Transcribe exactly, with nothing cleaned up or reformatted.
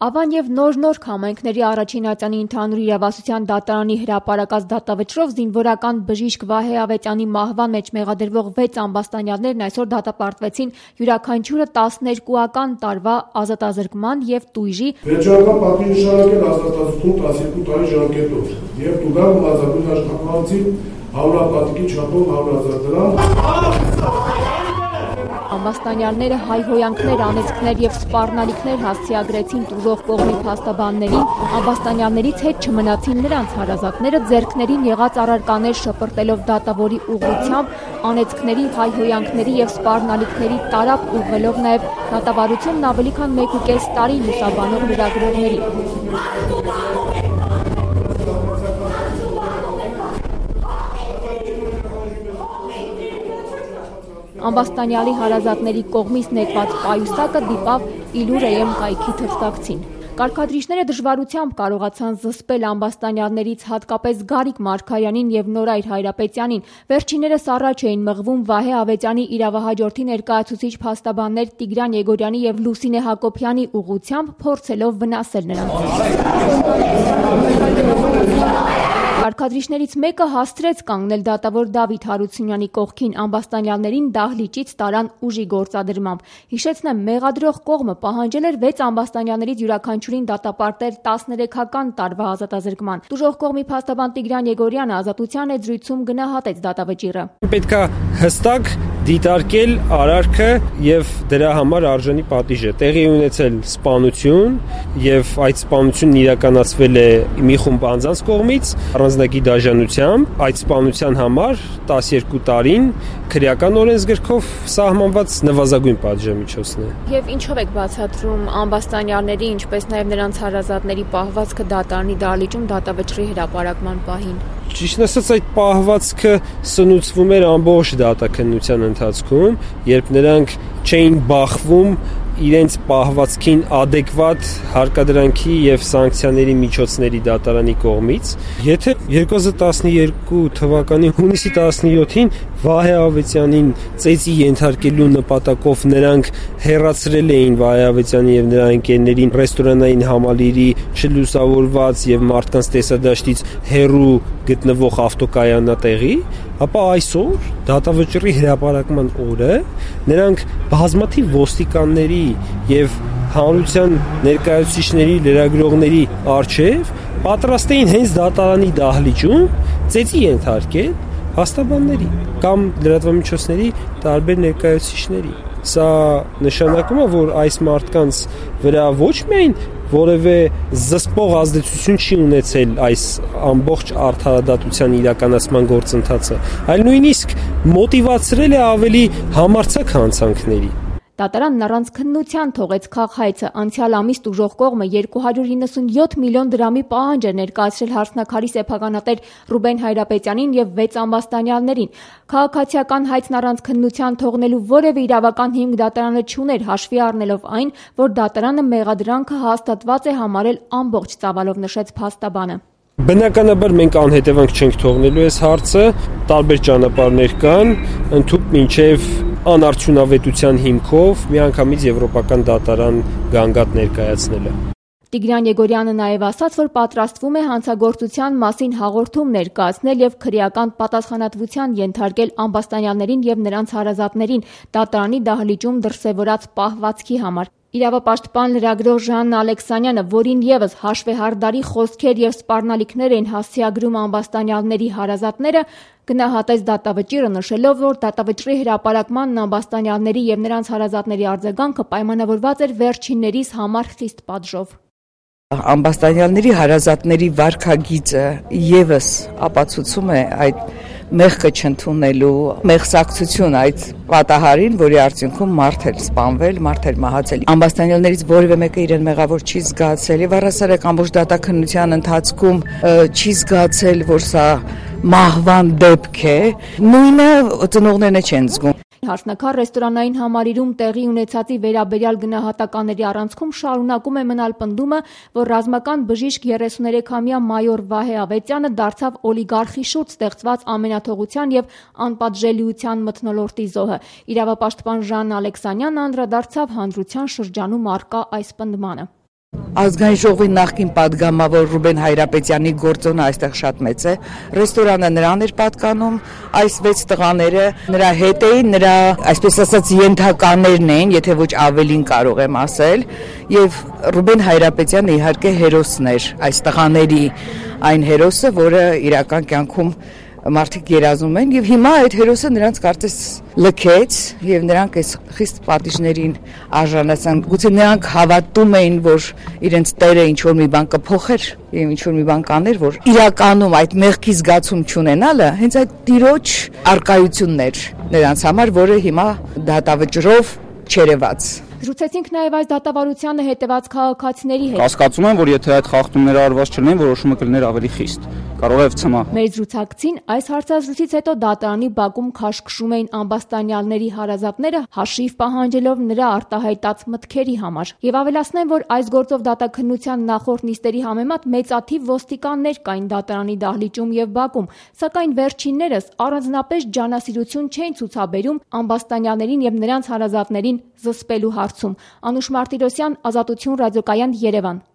Ավան և նոր-նոր համայնքների առաջին ատյանի ընդհանուր իրավասության դատարանի հրապարակած դատավճռով զինվորական բժիշկ Վահե Ավետյանի մահվան մեջ մեղադրվող վեց ամբաստանյալներն այսօր դատապարտվեցին յուրաքանչյուրը տասներկուական տարվա ազատազրկման և տույժի վերջնական պատվիրշարակել ազատազրկում տասներկու տարի ժամկետով և տուգան մազագույն աշխատանքին հավլապատիկի չափով հավլազատ դրամ Ամբաստանյալները հայհոյանքներ, անեծքներ և սպառնալիքներ հասցեագրեցին տուժող կողմի փաստաբաններին, ամբաստանյալներից հետ չմնացին նրանց հարազատները ձեռքներին եղած առարկաներ շպրտելով դատավորի ուղղությամբ, անեծքների, հայհոյանքների և սպառնալիքների տարափ ուղղելով նաև դատավարությունն ավելի քան մեկ ու կես տարի լուսաբանող լրագրողներին։ Ամբաստանյալի հարազատների կողմից նետված պայուսակը դիպավ Իլուրեյեմ կայքի թղթակցին։ Կարգադրիչները դժվարությամբ կարողացան զսպել ամբաստանյալներից հատկապես Գարիկ Մարգարյանին և Նորայր Հայրապետյանին։ Վերջիններս առաջ էին մղվում Վահե Ավետյանի իրավահաջորդի ներկայացուցիչ փաստաբաններ Տիգրան Եգորյանի և Լուսինե Հակոբյանի ուղղությամբ, փորձելով վնասել նրանց։ Կարգադրիչներից մեկը հասցրեց կանգնել դատավոր Դավիթ Հարությունյանի կողքին, ամբաստանյալներին դահլիճից տարան ուժի գործադրմամբ։ Հիշեցնեմ, մեղադրող կողմը պահանջել էր վեց ամբաստանյալներից յուրաքանչյուրին դատապարտել տասներեքական տարվա ազատազրկման։ Տուժող կողմի փաստաբան Տիգրան Եգորյանը ազատության հետ զրույցում գնահատեց դատավճիռը։ Պետք է հստակ դիտարկել արարքը և դրա համար արժանի պատիժ է։ Տեղի ունեցել սպանություն և այդ սպանությունն իրականացվել է մի խումբ անձանց կողմից առանձնագի դաժանությամբ։ Այդ սպանության համար տասներկու տարին քրեական օրենսգրքով սահմանված նվազագույն պատժամիջոցն է։ Եվ ինչով եք բացատրում ամբաստանյալների, ինչպես նաև նրանց հարազատների պահվածքը դատարանի դահլիճում դատավճռի հրապարակման պահին։ Ճիշտն ասած, այդ պահվածքը սնուցվում էր ամբողջ դատաքննության ընթացքում, երբ նրանք չէին բախվում իրենց պահվածքին ադեկվատ հարկադրանքի և սանկցիաների միջոցների դատարանի կողմից։ Եթե երկու հազար տասներկու թվականի հունիսի տասնյոթին Վահե Ավետյանին ծեծի ենթարկելու նպատակով նրանք հեռացրել էին Վահե Ավետյանի և նրա ընկերներին ռեստորանային համալիրի չլուսավորված և մարդկանց տեսադաշտից հեռու գտնվող ավտոկայանատեղի, ապա այսօր դատավճռի հրապարակման օրը նրանք բազմաթիվ ոստիկանների և հանրության ներկայացուցիչների, լրագրողների առջև պատրաստ էին հենց դատարանի դահլիճում ծեծի ենթարկել փաստաբանների կամ լրատվամիջոցների տարբեր ներկայացուցիչների։ Սա նշանակում է, որ այս մարդկանց վրա ոչ միայն որևէ զսպող ազդեցություն չի ունեցել այս ամբողջ արդարադատության իրականացման գործընթացը, այլ նույնիսկ մոտիվացրել է ավելի համարձակ հանցանքների։ Դատարանն առանց քննության թողեց քաղհայցը։ Անցյալ ամիս տուժող կողմը երկու հարյուր իննսունյոթ միլիոն դրամի պահանջ էր ներկայացրել հարսնաքարի սեփականատեր Ռուբեն Հայրապետյանին և վեց ամբաստանյալներին։ Քաղաքացիական հայցն առանց քննության թողնելու որևէ իրավական հիմք դատարանը չուներ, հաշվի առնելով այն, որ դատարանը մեղադրանքը հաստատված է համարել ամբողջ ծավալով, նշեց փաստաբանը։ Բնականաբար մենք անհետևանք չենք թողնելու այս հարցը, տարբեր ճանապարհներ կան, ընդհուպ մինչև անարդյունավետության հիմքով միանգամից եվրոպական դատարան գանգատ ներկայացնելը։ Տիգրան Եգորյանը նաև ասաց, որ պատրաստվում է հանցագործության մասին հաղորդում ներկայացնել և քրեական պատասխանատվության ենթարկել ամբաստանյալներին և նրանց հարազատներին դատարանի դահլիճում դրսևորած պահվածքի համար։ Իրավապաշտպան լրագրող Ժաննա Ալեքսանյանը, որին ևս հաշվեհարդարի խոսքեր և սպառնալիքներ էին հասցեագրում ամբաստանյալների հարազատները, գնահատեց դատավճիռը, նշելով, որ դատավճռի հրապարակմանն ամբաստանյալների և նրանց հարազատների արձագանքը պայմանավորված էր վերջիններիս համար խիստ պատժով։ Ամբաստանյալների հարազատների վարքագիծը ևս ապացուցում է այդ մեղքը չընդունելու մեղսակցություն այդ պատահարին, որի արդյունքում մարդ էր սպանվել, մարդ էր մահացել։ Ամբաստանյալներից որևէ մեկը իրեն մեղավոր չի զգացել եւ առասարակ ամբողջ դատաքննության ընթացքում չի զգացել, որ սա մահվան դեպք է։ Նույնը ծնողներն չեն զգում։ Հարսնաքար ռեստորանային համալիրում տեղի ունեցածի վերաբերյալ գնահատականների առանցքում շարունակում է մնալ պնդումը, որ ռազմական բժիշկ երեսուներեքամյա մայոր Վահե Ավետյանը դարձավ օլիգարխի շուրջ ստեղծված ամենաթողության և անպատժելիության մթնոլորտի զոհը։ Իրավապաշտպան Ժաննա Ալեքսանյանը անդրադարձավ հանրության շրջանում առկա այս պնդմանը։ Ազգային ժողովի նախկին պատգամավոր Ռուբեն Հայրապետյանի գործոնը այստեղ շատ մեծ է։ Ռեստորանը նրան էր պատկանում, այս վեց տղաները նրա հետ էին, նրա, այսպես ասած, ենթականերն էին, եթե ոչ ավելին կարող եմ ասել, եւ Ռուբեն Հայրապետյանը իհարկե հերոսն էր, այս տղաների այն հերոսը, որը իրական կյանքում մարդիկ երազում են եւ հիմա այդ հերոսը նրանց կարծես լքեց եւ նրանք այս խիստ պատիժներին արժանացան։ Գուցե նրանք հավատում էին, որ իրենց տերը ինչ որ մի բան կփոխեր եւ ինչ որ մի բան կաներ, որ իրականում այդ մեղքի զգացում չունենալը հենց այդ տիրոջ արկայությունն էր նրանց համար, որը հիմա դատավճռով չերևաց։ Զրուցեցինք նաև այս դատավարությանը հետևած քաղաքացիների հետ։ Կասկածում եմ, որ եթե այդ խախտումները արված չլինեն, որոշումը կլիներ ավելի խիստ։ Կարող է վցմա։ Մեր զրուցակցին այս հարցազրույցից հետո դատարանի բակում քաշքշում էին ամբաստանյալների հարազատները, հաշիվ պահանջելով նրա արտահայտած մտքերի համար։ Եվ ավելացնեմ, որ այս գործով դատաքննության նախորդ նիստերի համեմատ մեծաթիվ ոստիկաններ կային դատարանի դահլիճում եւ բակում, սակայն վերջիններս առանձնապես ջանասիրություն չէին ցուցաբերում ամբաստանյալներին եւ նրանց հարազատներին զսպելու հարցում։ Անուշ Մարտիրոսյան, Ազատություն ռադիոկայան, Երևան։